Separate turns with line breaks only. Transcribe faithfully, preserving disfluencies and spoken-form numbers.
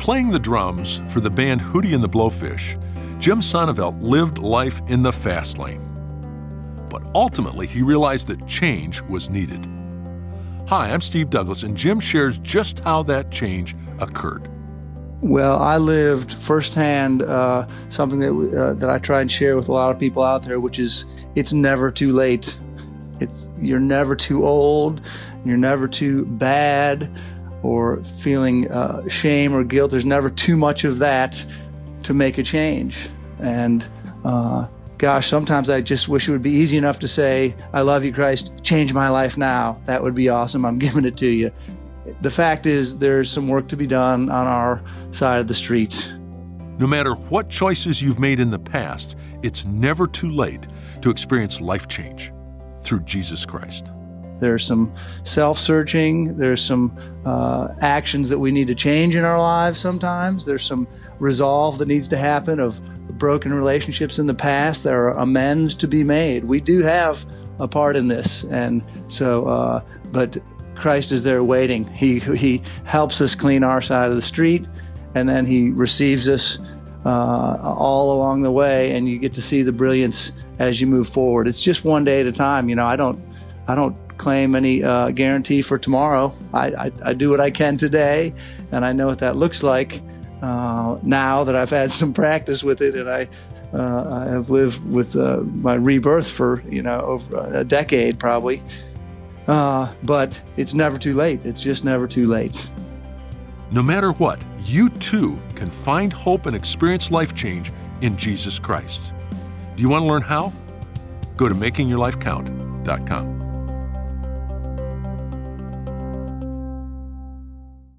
playing the drums for the band Hootie and the Blowfish, Jim Sonneveld lived life in the fast lane. But ultimately, he realized that change was needed. Hi, I'm Steve Douglas, and Jim shares just how that change occurred.
Well, I lived firsthand uh, something that uh, that I try and share with a lot of people out there, which is it's never too late. It's you're never too old, you're never too bad, or feeling uh, shame or guilt. There's never too much of that to make a change. And uh, gosh, sometimes I just wish it would be easy enough to say, I love you, Christ, change my life now. That would be awesome. I'm giving it to you. The fact is, there's some work to be done on our side of the street.
No matter what choices you've made in the past, it's never too late to experience life change through Jesus Christ.
There's some self-searching. There's some uh, actions that we need to change in our lives sometimes. There's some resolve that needs to happen of broken relationships in the past. There are amends to be made. We do have a part in this. And so, uh, but Christ is there waiting. He, he helps us clean our side of the street, and then he receives us uh, all along the way, and you get to see the brilliance as you move forward. It's just one day at a time. You know, I don't, I don't claim any uh, guarantee for tomorrow. I, I, I do what I can today, and I know what that looks like uh, now that I've had some practice with it, and I, uh, I have lived with uh, my rebirth for, you know, over a decade probably. Uh, but it's never too late. It's just never too late.
No matter what, you too can find hope and experience life change in Jesus Christ. Do you want to learn how? Go to making your life count dot com.